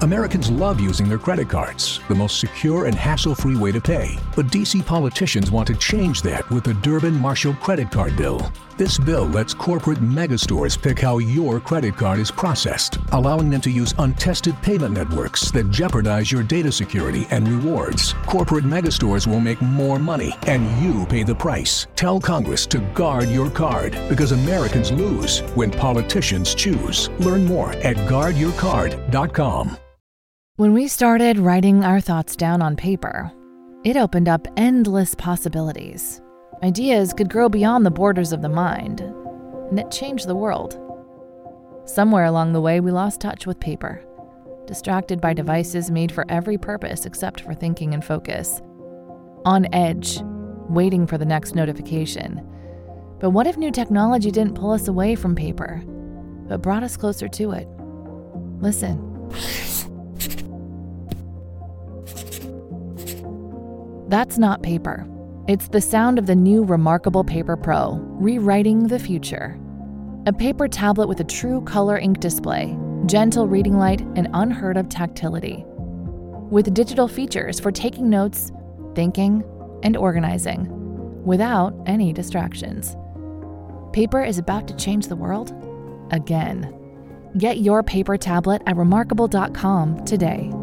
Americans love using their credit cards, the most secure and hassle-free way to pay. But D.C. politicians want to change that with the Durbin-Marshall credit card bill. This bill lets corporate megastores pick how your credit card is processed, allowing them to use untested payment networks that jeopardize your data security and rewards. Corporate megastores will make more money, and you pay the price. Tell Congress to guard your card, because Americans lose when politicians choose. Learn more at guardyourcard.com. When we started writing our thoughts down on paper, it opened up endless possibilities. Ideas could grow beyond the borders of the mind, and it changed the world. Somewhere along the way, we lost touch with paper, distracted by devices made for every purpose except for thinking and focus. On edge, waiting for the next notification. But what if new technology didn't pull us away from paper, but brought us closer to it? Listen. That's not paper. It's the sound of the new Remarkable Paper Pro, rewriting the future. A paper tablet with a true color ink display, gentle reading light, and unheard of tactility. With digital features for taking notes, thinking, and organizing, without any distractions. Paper is about to change the world again. Get your paper tablet at remarkable.com today.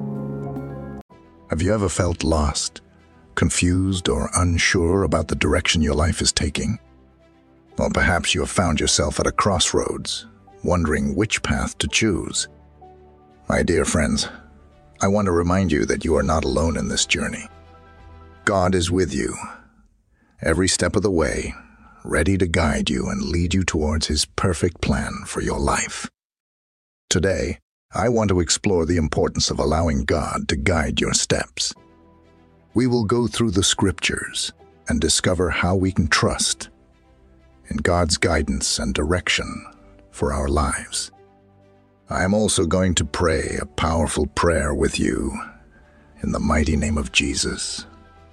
Have you ever felt lost, confused, or unsure about the direction your life is taking? Well, perhaps you have found yourself at a crossroads, wondering which path to choose. My dear friends, I want to remind you that you are not alone in this journey. God is with you, every step of the way, ready to guide you and lead you towards His perfect plan for your life. Today, I want to explore the importance of allowing God to guide your steps. We will go through the scriptures and discover how we can trust in God's guidance and direction for our lives. I am also going to pray a powerful prayer with you in the mighty name of Jesus.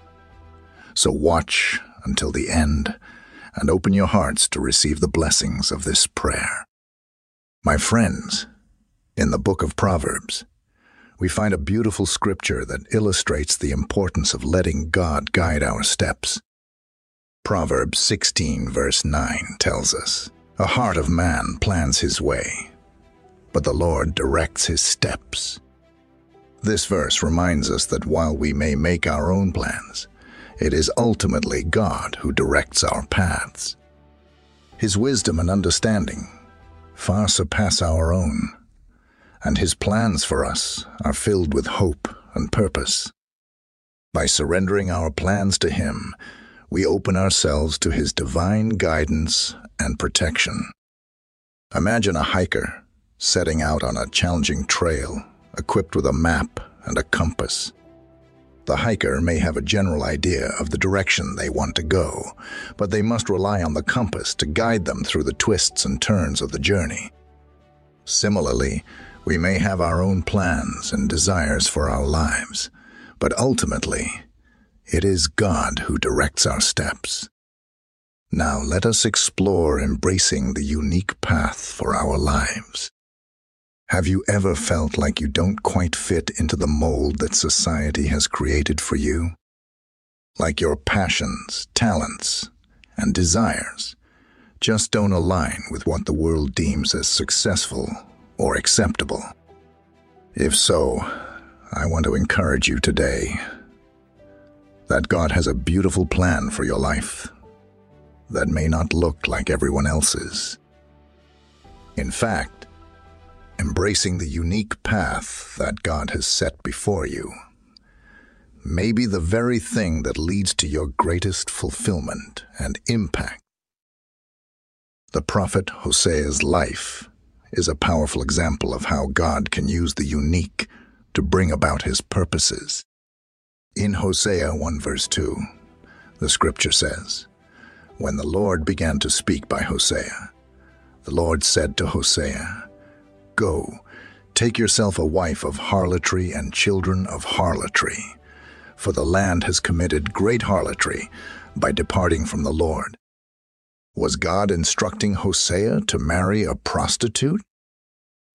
So watch until the end and open your hearts to receive the blessings of this prayer. My friends, in the book of Proverbs, we find a beautiful scripture that illustrates the importance of letting God guide our steps. Proverbs 16 verse 9 tells us, "A heart of man plans his way, but the Lord directs his steps." This verse reminds us that while we may make our own plans, it is ultimately God who directs our paths. His wisdom and understanding far surpass our own, and His plans for us are filled with hope and purpose. By surrendering our plans to Him, we open ourselves to His divine guidance and protection. Imagine a hiker setting out on a challenging trail, equipped with a map and a compass. The hiker may have a general idea of the direction they want to go, but they must rely on the compass to guide them through the twists and turns of the journey. Similarly, we may have our own plans and desires for our lives, but ultimately, it is God who directs our steps. Now let us explore embracing the unique path for our lives. Have you ever felt like you don't quite fit into the mold that society has created for you? Like your passions, talents, and desires just don't align with what the world deems as successful or acceptable? If so, I want to encourage you today that God has a beautiful plan for your life that may not look like everyone else's. In fact, embracing the unique path that God has set before you may be the very thing that leads to your greatest fulfillment and impact. The prophet Hosea's life is a powerful example of how God can use the unique to bring about His purposes. In Hosea 1 verse 2, the scripture says, "When the Lord began to speak by Hosea, the Lord said to Hosea, 'Go, take yourself a wife of harlotry and children of harlotry, for the land has committed great harlotry by departing from the Lord.'" Was God instructing Hosea to marry a prostitute?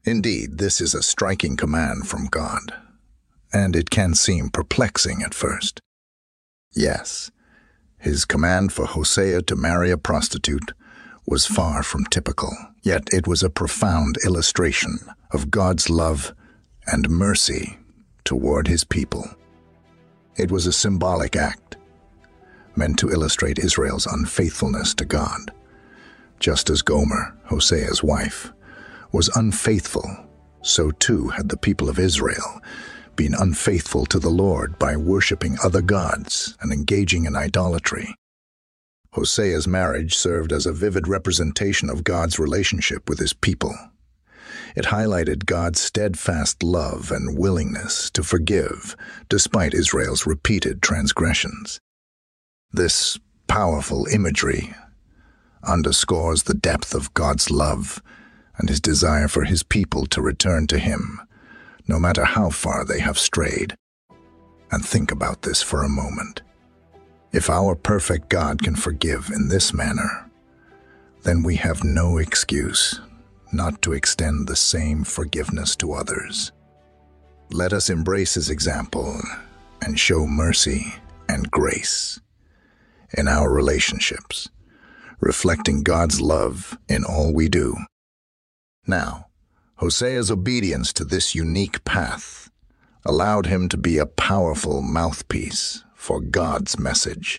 Indeed, this is a striking command from God, and it can seem perplexing at first. Yes, his command for Hosea to marry a prostitute was far from typical, yet it was a profound illustration of God's love and mercy toward his people. It was a symbolic act, meant to illustrate Israel's unfaithfulness to God. Just as Gomer, Hosea's wife, was unfaithful, so too had the people of Israel been unfaithful to the Lord by worshiping other gods and engaging in idolatry. Hosea's marriage served as a vivid representation of God's relationship with his people. It highlighted God's steadfast love and willingness to forgive despite Israel's repeated transgressions. This powerful imagery underscores the depth of God's love and his desire for his people to return to him, no matter how far they have strayed. And think about this for a moment. If our perfect God can forgive in this manner, then we have no excuse not to extend the same forgiveness to others. Let us embrace his example and show mercy and grace in our relationships, reflecting God's love in all we do. Now, Hosea's obedience to this unique path allowed him to be a powerful mouthpiece for God's message.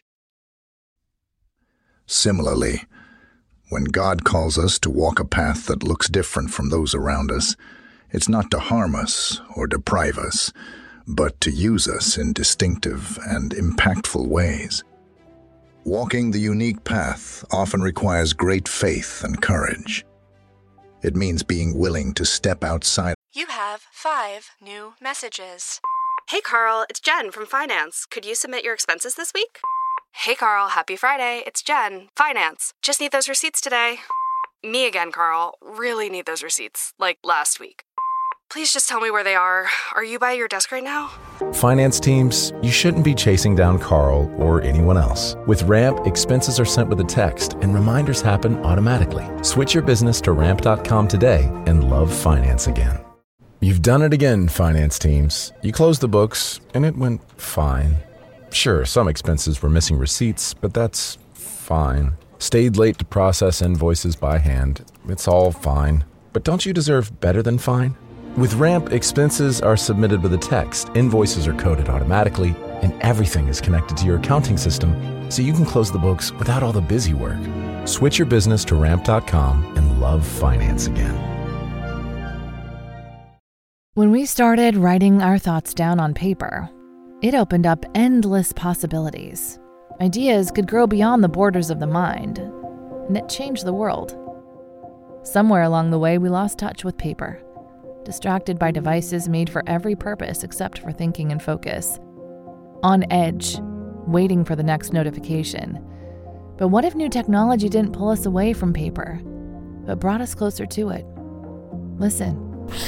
Similarly, when God calls us to walk a path that looks different from those around us, it's not to harm us or deprive us, but to use us in distinctive and impactful ways. Walking the unique path often requires great faith and courage. It means being willing to step outside. You have 5 new messages. Hey Carl, it's Jen from Finance. Could you submit your expenses this week? Hey Carl, happy Friday. It's Jen, Finance. Just need those receipts today. Me again, Carl. Really need those receipts, like last week. Please just tell me where they are. Are you by your desk right now? Finance teams, you shouldn't be chasing down Carl or anyone else. With Ramp, expenses are sent with a text and reminders happen automatically. Switch your business to ramp.com today and love finance again. You've done it again, finance teams. You closed the books and it went fine. Sure, some expenses were missing receipts, but that's fine. Stayed late to process invoices by hand. It's all fine. But don't you deserve better than fine? With Ramp, expenses are submitted with a text, invoices are coded automatically, and everything is connected to your accounting system, so you can close the books without all the busy work. Switch your business to ramp.com and love finance again. When we started writing our thoughts down on paper, it opened up endless possibilities. Ideas could grow beyond the borders of the mind, and it changed the world. Somewhere along the way, we lost touch with paper, distracted by devices made for every purpose except for thinking and focus. On edge, waiting for the next notification. But what if new technology didn't pull us away from paper, but brought us closer to it? Listen.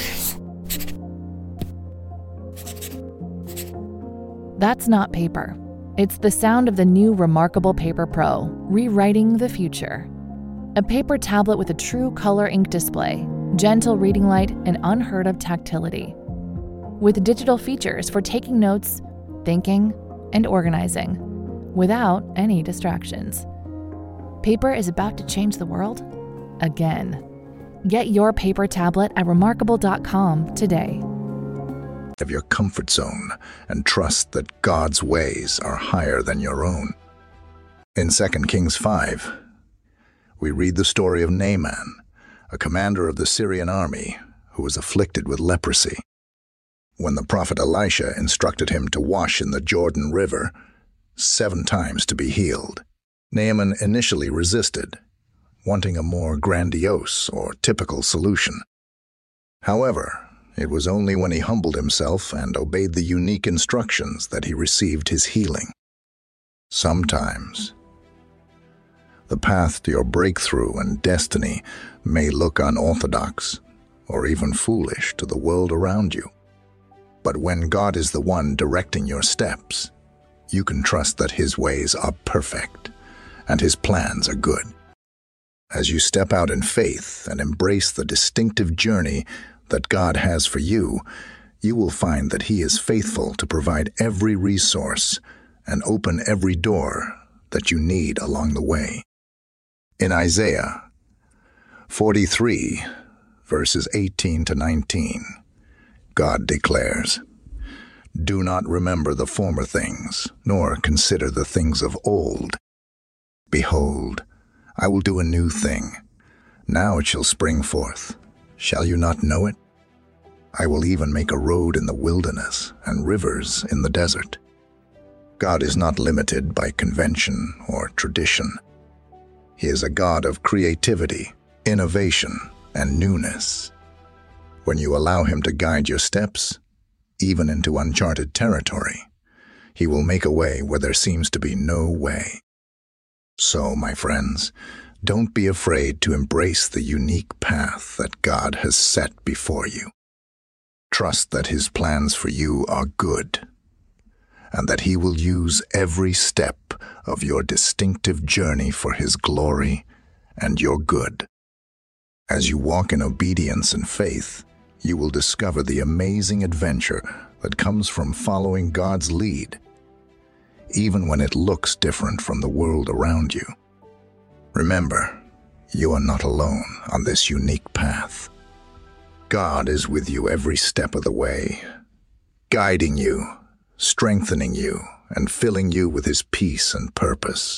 That's not paper. It's the sound of the new Remarkable Paper Pro, rewriting the future. A paper tablet with a true color ink display, gentle reading light, and unheard of tactility. With digital features for taking notes, thinking, and organizing, without any distractions. Paper is about to change the world again. Get your paper tablet at remarkable.com today. Of your comfort zone and trust that God's ways are higher than your own. In 2 Kings 5, we read the story of Naaman, a commander of the Syrian army who was afflicted with leprosy. When the prophet Elisha instructed him to wash in the Jordan River 7 times to be healed, Naaman initially resisted, wanting a more grandiose or typical solution. However, it was only when he humbled himself and obeyed the unique instructions that he received his healing. Sometimes, the path to your breakthrough and destiny may look unorthodox or even foolish to the world around you. But when God is the one directing your steps, you can trust that his ways are perfect and his plans are good. As you step out in faith and embrace the distinctive journey that God has for you, you will find that He is faithful to provide every resource and open every door that you need along the way. In Isaiah 43, verses 18 to 19, God declares, "Do not remember the former things, nor consider the things of old. Behold, I will do a new thing. Now it shall spring forth. Shall you not know it? I will even make a road in the wilderness and rivers in the desert." God is not limited by convention or tradition. He is a God of creativity, innovation, and newness. When you allow Him to guide your steps, even into uncharted territory, He will make a way where there seems to be no way. So, my friends, don't be afraid to embrace the unique path that God has set before you. Trust that His plans for you are good, and that He will use every step of your distinctive journey for His glory and your good. As you walk in obedience and faith, you will discover the amazing adventure that comes from following God's lead, even when it looks different from the world around you. Remember, you are not alone on this unique path. God is with you every step of the way, guiding you, strengthening you, and filling you with His peace and purpose.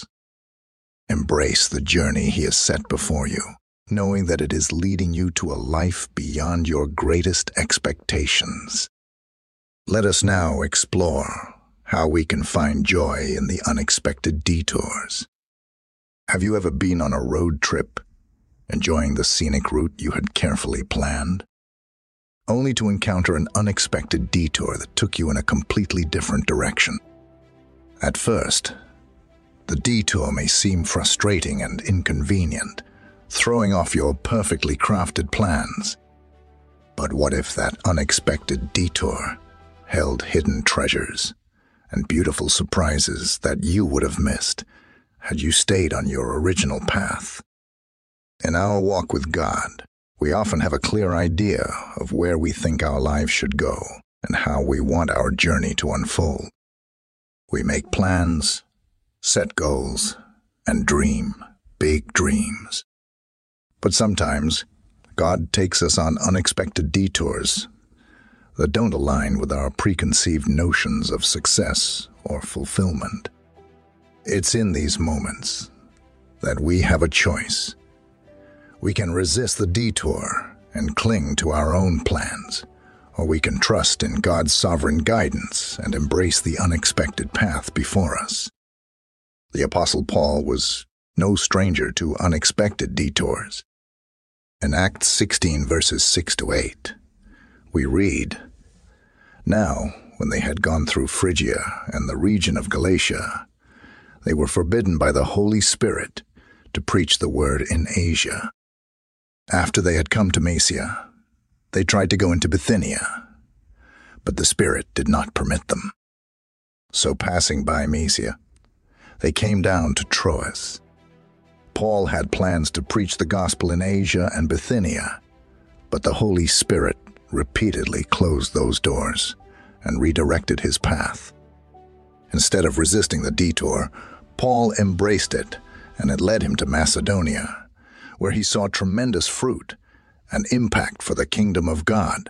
Embrace the journey He has set before you, knowing that it is leading you to a life beyond your greatest expectations. Let us now explore how we can find joy in the unexpected detours. Have you ever been on a road trip, enjoying the scenic route you had carefully planned, only to encounter an unexpected detour that took you in a completely different direction? At first, the detour may seem frustrating and inconvenient, throwing off your perfectly crafted plans. But what if that unexpected detour held hidden treasures and beautiful surprises that you would have missed had you stayed on your original path? In our walk with God, we often have a clear idea of where we think our lives should go and how we want our journey to unfold. We make plans, set goals, and dream big dreams. But sometimes, God takes us on unexpected detours that don't align with our preconceived notions of success or fulfillment. It's in these moments that we have a choice. We can resist the detour and cling to our own plans, or we can trust in God's sovereign guidance and embrace the unexpected path before us. The Apostle Paul was no stranger to unexpected detours. In Acts 16, verses 6 to 8, we read, "Now, when they had gone through Phrygia and the region of Galatia, they were forbidden by the Holy Spirit to preach the word in Asia. After they had come to Mysia, they tried to go into Bithynia, but the Spirit did not permit them. So passing by Mysia, they came down to Troas. Paul had plans to preach the gospel in Asia and Bithynia, but the Holy Spirit repeatedly closed those doors and redirected his path. Instead of resisting the detour, Paul embraced it, and it led him to Macedonia, where he saw tremendous fruit and impact for the kingdom of God.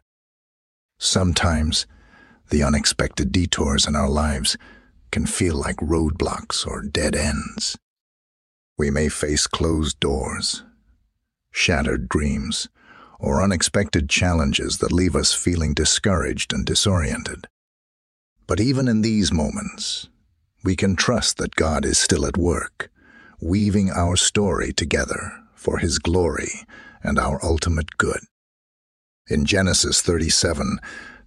Sometimes, the unexpected detours in our lives can feel like roadblocks or dead ends. We may face closed doors, shattered dreams, or unexpected challenges that leave us feeling discouraged and disoriented. But even in these moments, we can trust that God is still at work, weaving our story together for His glory and our ultimate good. In Genesis 37,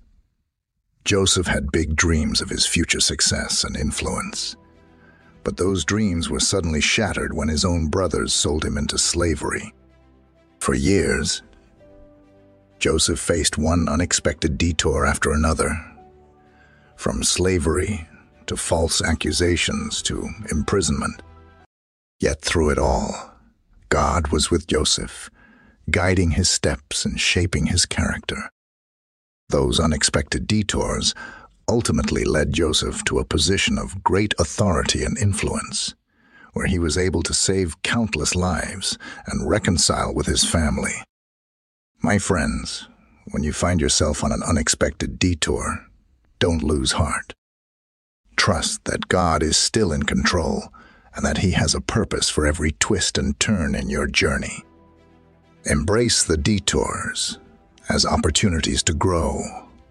Joseph had big dreams of his future success and influence. But those dreams were suddenly shattered when his own brothers sold him into slavery. For years, Joseph faced one unexpected detour after another, from slavery to false accusations to imprisonment. Yet through it all, God was with Joseph, guiding his steps and shaping his character. Those unexpected detours ultimately led Joseph to a position of great authority and influence, where he was able to save countless lives and reconcile with his family. My friends, when you find yourself on an unexpected detour, don't lose heart. Trust that God is still in control and that He has a purpose for every twist and turn in your journey. Embrace the detours as opportunities to grow,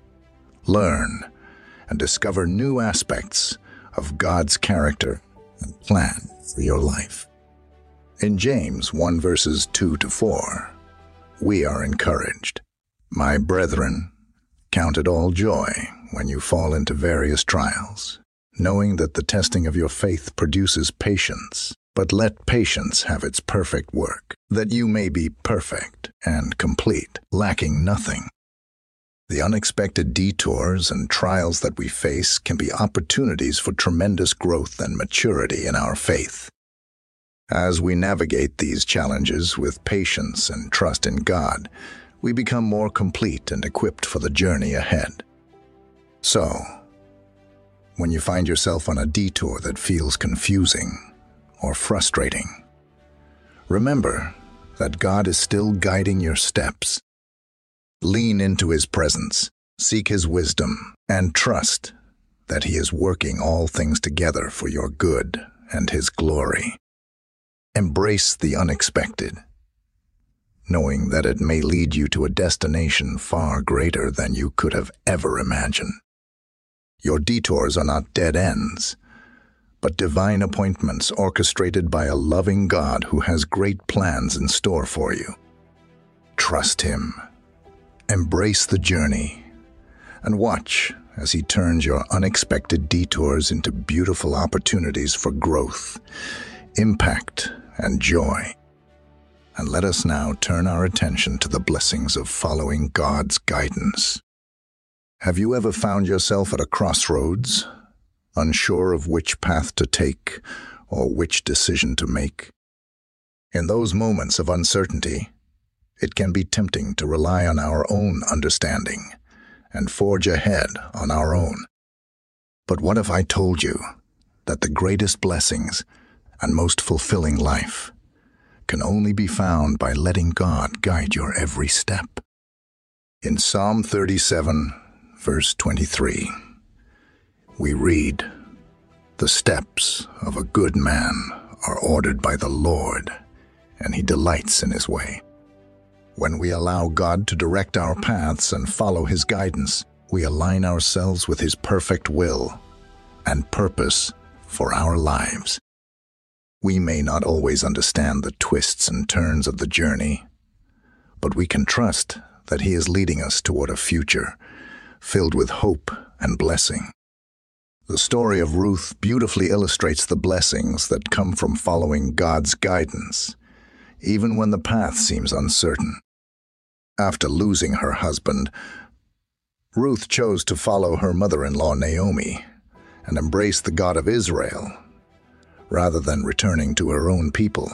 learn, and discover new aspects of God's character and plan for your life. In James 1 verses 2-4, we are encouraged. My brethren, count it all joy when you fall into various trials, knowing that the testing of your faith produces patience. But let patience have its perfect work, that you may be perfect and complete, lacking nothing. The unexpected detours and trials that we face can be opportunities for tremendous growth and maturity in our faith. As we navigate these challenges with patience and trust in God, we become more complete and equipped for the journey ahead. So, when you find yourself on a detour that feels confusing or frustrating, remember that God is still guiding your steps. Lean into His presence, seek His wisdom, and trust that He is working all things together for your good and His glory. Embrace the unexpected, knowing that it may lead you to a destination far greater than you could have ever imagined. Your detours are not dead ends, but divine appointments orchestrated by a loving God who has great plans in store for you. Trust Him, embrace the journey, and watch as He turns your unexpected detours into beautiful opportunities for growth, impact, and joy. And let us now turn our attention to the blessings of following God's guidance. Have you ever found yourself at a crossroads, unsure of which path to take or which decision to make? In those moments of uncertainty, it can be tempting to rely on our own understanding and forge ahead on our own. But what if I told you that the greatest blessings and most fulfilling life can only be found by letting God guide your every step? In Psalm 37, verse 23, we read, "The steps of a good man are ordered by the Lord, and He delights in His way." When we allow God to direct our paths and follow His guidance, we align ourselves with His perfect will and purpose for our lives. We may not always understand the twists and turns of the journey, but we can trust that He is leading us toward a future filled with hope and blessing. The story of Ruth beautifully illustrates the blessings that come from following God's guidance, even when the path seems uncertain. After losing her husband, Ruth chose to follow her mother-in-law Naomi and embrace the God of Israel, rather than returning to her own people.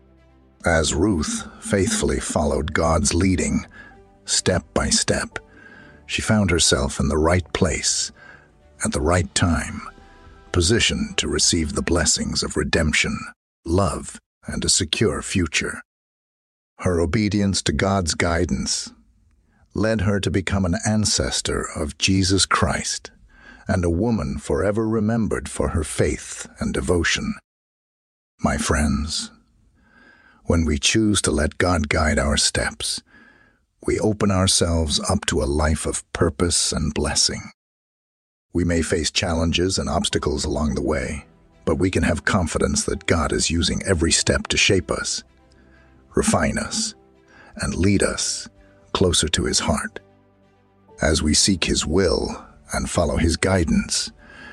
As Ruth faithfully followed God's leading, step by step, she found herself in the right place at the right time, positioned to receive the blessings of redemption, love, and a secure future. Her obedience to God's guidance led her to become an ancestor of Jesus Christ and a woman forever remembered for her faith and devotion. My friends, when we choose to let God guide our steps, we open ourselves up to a life of purpose and blessing. We may face challenges and obstacles along the way, but we can have confidence that God is using every step to shape us, refine us, and lead us closer to His heart. As we seek His will and follow His guidance,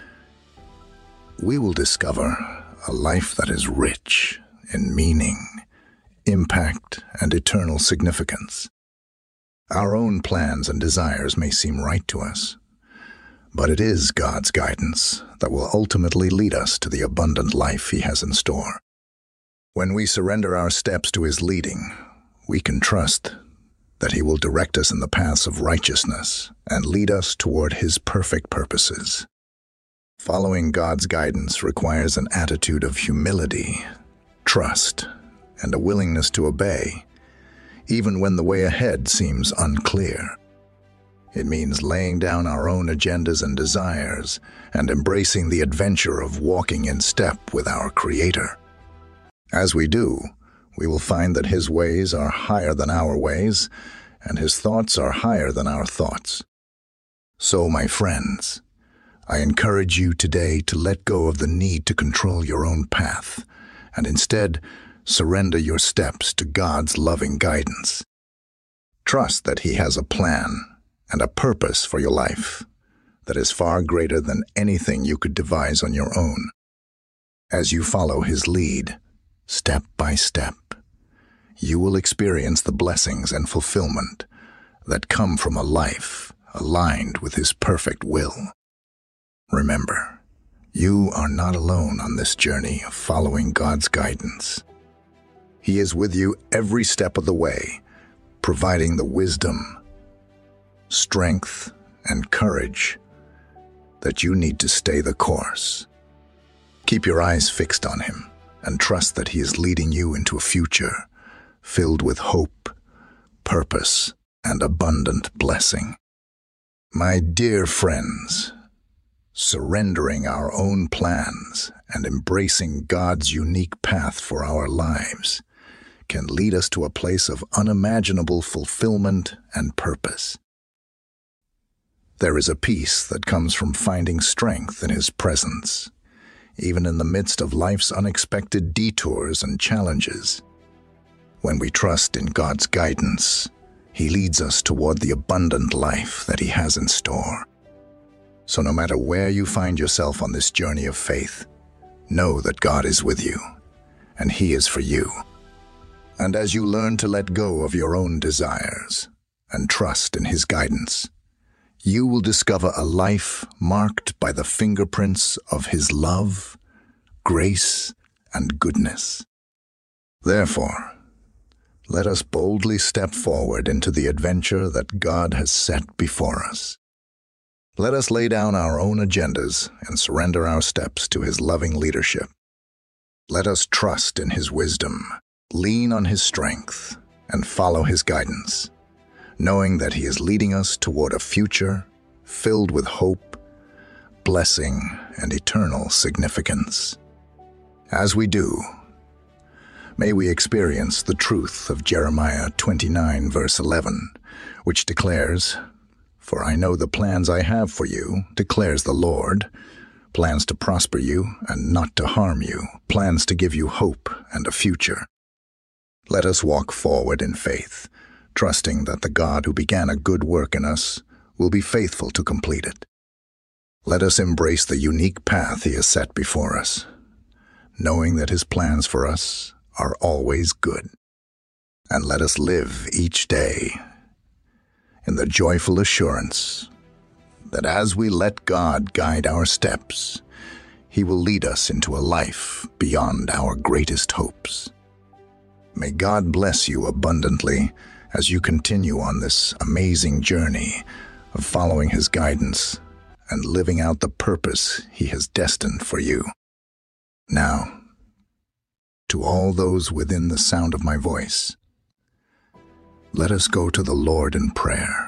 we will discover a life that is rich in meaning, impact, and eternal significance. Our own plans and desires may seem right to us, but it is God's guidance that will ultimately lead us to the abundant life He has in store. When we surrender our steps to His leading, we can trust that He will direct us in the paths of righteousness and lead us toward His perfect purposes. Following God's guidance requires an attitude of humility, trust, and a willingness to obey, even when the way ahead seems unclear. It means laying down our own agendas and desires and embracing the adventure of walking in step with our Creator. As we do, we will find that His ways are higher than our ways, and His thoughts are higher than our thoughts. So, my friends, I encourage you today to let go of the need to control your own path, and instead surrender your steps to God's loving guidance. Trust that He has a plan and a purpose for your life that is far greater than anything you could devise on your own. As you follow His lead, step by step, you will experience the blessings and fulfillment that come from a life aligned with His perfect will. Remember, you are not alone on this journey of following God's guidance. He is with you every step of the way, providing the wisdom, strength, and courage that you need to stay the course. Keep your eyes fixed on Him and trust that He is leading you into a future filled with hope, purpose, and abundant blessing. My dear friends, surrendering our own plans and embracing God's unique path for our lives can lead us to a place of unimaginable fulfillment and purpose. There is a peace that comes from finding strength in His presence, even in the midst of life's unexpected detours and challenges. When we trust in God's guidance, He leads us toward the abundant life that He has in store. So no matter where you find yourself on this journey of faith, know that God is with you, and He is for you. And as you learn to let go of your own desires and trust in His guidance, you will discover a life marked by the fingerprints of His love, grace, and goodness. Therefore, let us boldly step forward into the adventure that God has set before us. Let us lay down our own agendas and surrender our steps to His loving leadership. Let us trust in His wisdom, lean on His strength, and follow His guidance, knowing that He is leading us toward a future filled with hope, blessing, and eternal significance. As we do, may we experience the truth of Jeremiah 29, verse 11, which declares, "For I know the plans I have for you, declares the Lord, plans to prosper you and not to harm you, plans to give you hope and a future." Let us walk forward in faith, trusting that the God who began a good work in us will be faithful to complete it. Let us embrace the unique path He has set before us, knowing that His plans for us are always good. And let us live each day in the joyful assurance that as we let God guide our steps, He will lead us into a life beyond our greatest hopes. May God bless you abundantly as you continue on this amazing journey of following His guidance and living out the purpose He has destined for you. Now, to all those within the sound of my voice, let us go to the Lord in prayer.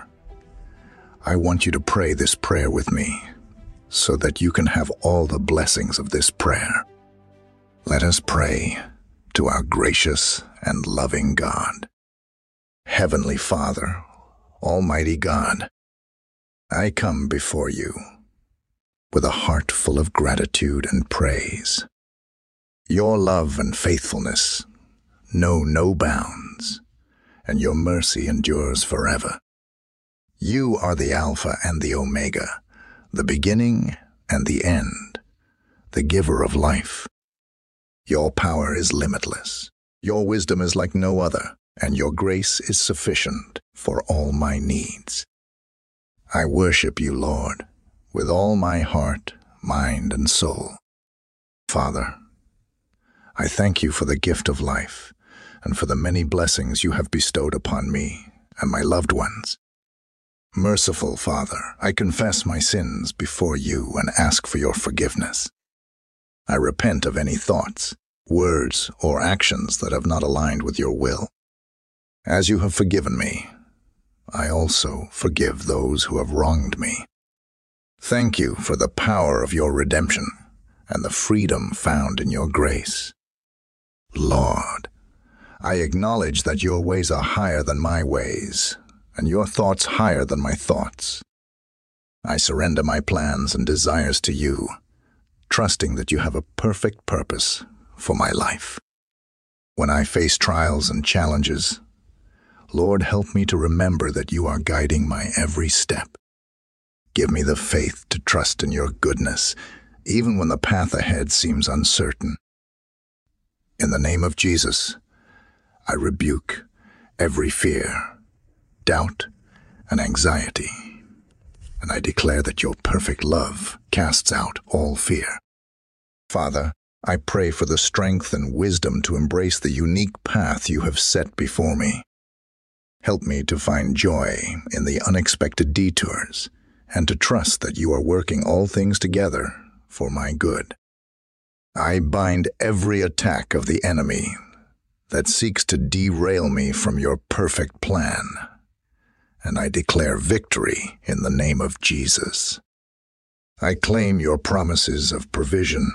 I want you to pray this prayer with me so that you can have all the blessings of this prayer. Let us pray to our gracious and loving God. Heavenly Father, Almighty God, I come before you with a heart full of gratitude and praise. Your love and faithfulness know no bounds, and your mercy endures forever. You are the Alpha and the Omega, the beginning and the end, the giver of life. Your power is limitless. Your wisdom is like no other, and your grace is sufficient for all my needs. I worship you, Lord, with all my heart, mind, and soul. Father, I thank you for the gift of life and for the many blessings you have bestowed upon me and my loved ones. Merciful Father, I confess my sins before you and ask for your forgiveness. I repent of any thoughts, words, or actions that have not aligned with your will. As you have forgiven me, I also forgive those who have wronged me. Thank you for the power of your redemption and the freedom found in your grace. Lord, I acknowledge that your ways are higher than my ways, and your thoughts higher than my thoughts. I surrender my plans and desires to you, trusting that you have a perfect purpose for my life. When I face trials and challenges, Lord, help me to remember that you are guiding my every step. Give me the faith to trust in your goodness, even when the path ahead seems uncertain. In the name of Jesus, I rebuke every fear, doubt, and anxiety, and I declare that your perfect love casts out all fear. Father, I pray for the strength and wisdom to embrace the unique path you have set before me. Help me to find joy in the unexpected detours and to trust that you are working all things together for my good. I bind every attack of the enemy that seeks to derail me from your perfect plan, and I declare victory in the name of Jesus. I claim your promises of provision,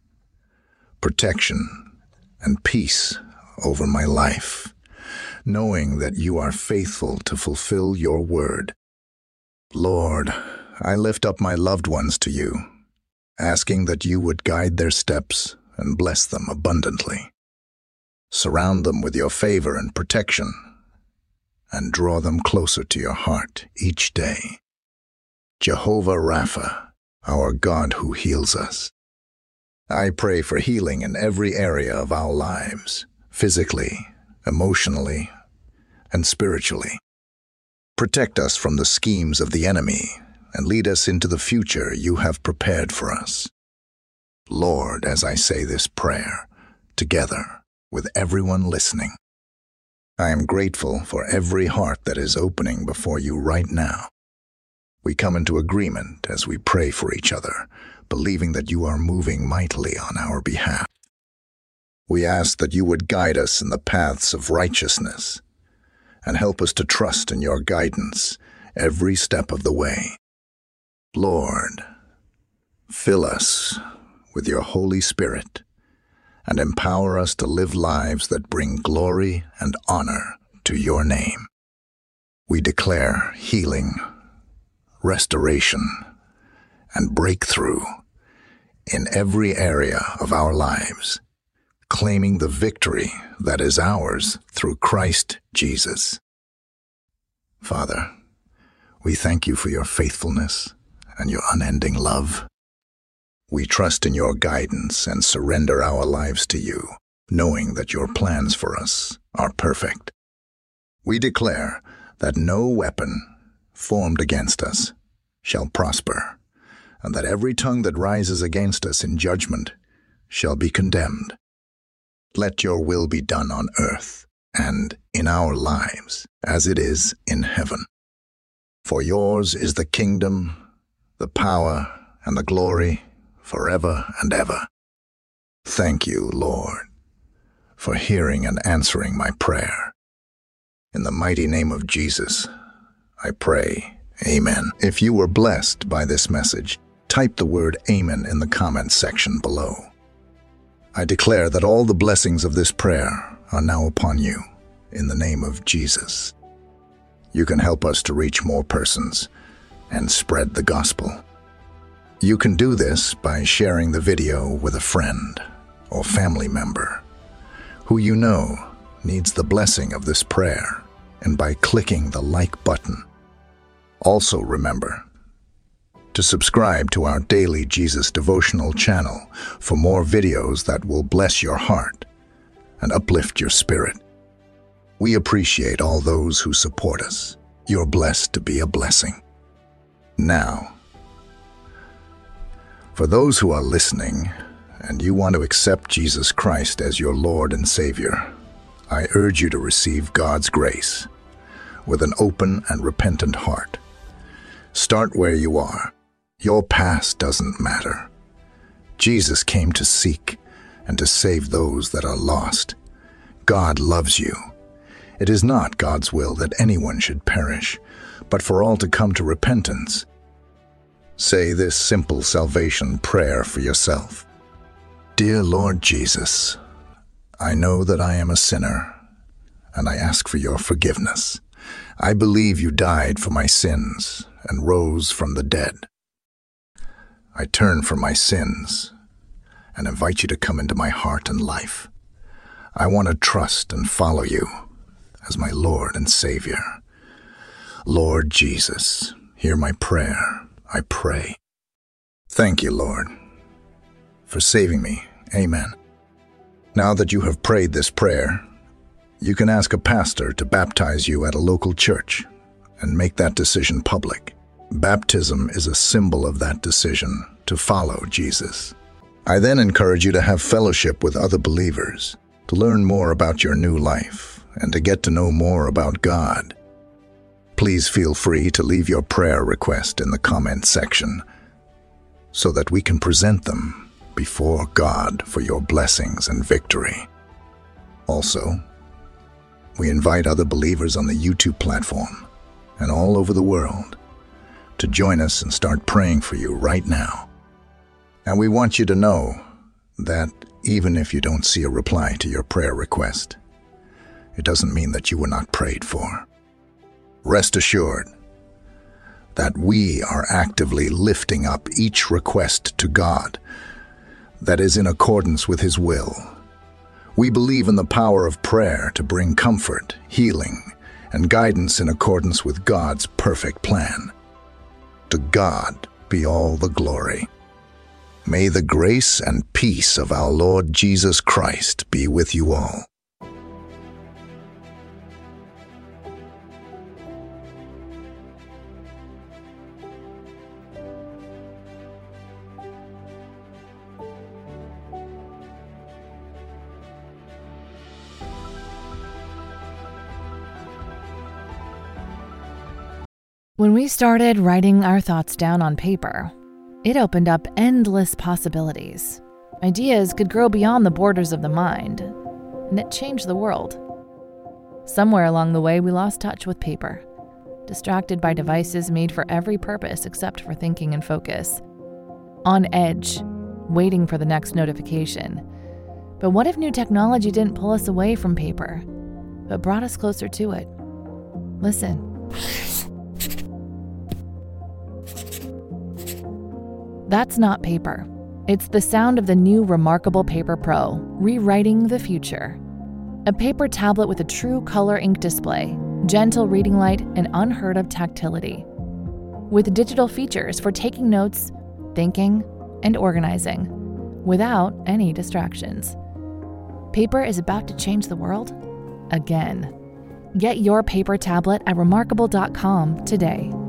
protection, and peace over my life, knowing that you are faithful to fulfill your word. Lord, I lift up my loved ones to you, asking that you would guide their steps and bless them abundantly. Surround them with your favor and protection, and draw them closer to your heart each day. Jehovah Rapha, our God who heals us. I pray for healing in every area of our lives, physically, emotionally, and spiritually. Protect us from the schemes of the enemy and lead us into the future you have prepared for us. Lord, as I say this prayer, together with everyone listening, I am grateful for every heart that is opening before you right now. We come into agreement as we pray for each other, believing that you are moving mightily on our behalf. We ask that you would guide us in the paths of righteousness and help us to trust in your guidance every step of the way. Lord, fill us with your Holy Spirit and empower us to live lives that bring glory and honor to your name. We declare healing, restoration, and breakthrough in every area of our lives, claiming the victory that is ours through Christ Jesus. Father, we thank you for your faithfulness and your unending love. We trust in your guidance and surrender our lives to you, knowing that your plans for us are perfect. We declare that no weapon formed against us shall prosper, and that every tongue that rises against us in judgment shall be condemned. Let your will be done on earth and in our lives as it is in heaven. For yours is the kingdom, the power, and the glory forever and ever. Thank you, Lord, for hearing and answering my prayer. In the mighty name of Jesus, I pray, Amen. If you were blessed by this message, type the word Amen in the comments section below. I declare that all the blessings of this prayer are now upon you, in the name of Jesus. You can help us to reach more persons and spread the gospel. You can do this by sharing the video with a friend or family member who you know needs the blessing of this prayer, and by clicking the like button. Also remember to subscribe to our daily Jesus devotional channel for more videos that will bless your heart and uplift your spirit. We appreciate all those who support us. You're blessed to be a blessing. Now, for those who are listening and you want to accept Jesus Christ as your Lord and Savior, I urge you to receive God's grace with an open and repentant heart. Start where you are. Your past doesn't matter. Jesus came to seek and to save those that are lost. God loves you. It is not God's will that anyone should perish, but for all to come to repentance. Say this simple salvation prayer for yourself. Dear Lord Jesus, I know that I am a sinner, and I ask for your forgiveness. I believe you died for my sins and rose from the dead. I turn from my sins and invite you to come into my heart and life. I want to trust and follow you as my Lord and Savior. Lord Jesus, hear my prayer, I pray. Thank you, Lord, for saving me. Amen. Now that you have prayed this prayer, you can ask a pastor to baptize you at a local church and make that decision public. Baptism is a symbol of that decision to follow Jesus. I then encourage you to have fellowship with other believers, to learn more about your new life, and to get to know more about God. Please feel free to leave your prayer request in the comment section so that we can present them before God for your blessings and victory. Also, we invite other believers on the YouTube platform and all over the world to join us and start praying for you right now. And we want you to know that even if you don't see a reply to your prayer request, it doesn't mean that you were not prayed for. Rest assured that we are actively lifting up each request to God that is in accordance with His will. We believe in the power of prayer to bring comfort, healing, and guidance in accordance with God's perfect plan. To God be all the glory. May the grace and peace of our Lord Jesus Christ be with you all. When we started writing our thoughts down on paper, it opened up endless possibilities. Ideas could grow beyond the borders of the mind, and it changed the world. Somewhere along the way, we lost touch with paper, distracted by devices made for every purpose except for thinking and focus. On edge, waiting for the next notification. But what if new technology didn't pull us away from paper, but brought us closer to it? Listen. That's not paper. It's the sound of the new Remarkable Paper Pro, rewriting the future. A paper tablet with a true color ink display, gentle reading light, and unheard of tactility. With digital features for taking notes, thinking, and organizing, without any distractions. Paper is about to change the world again. Get your paper tablet at remarkable.com today.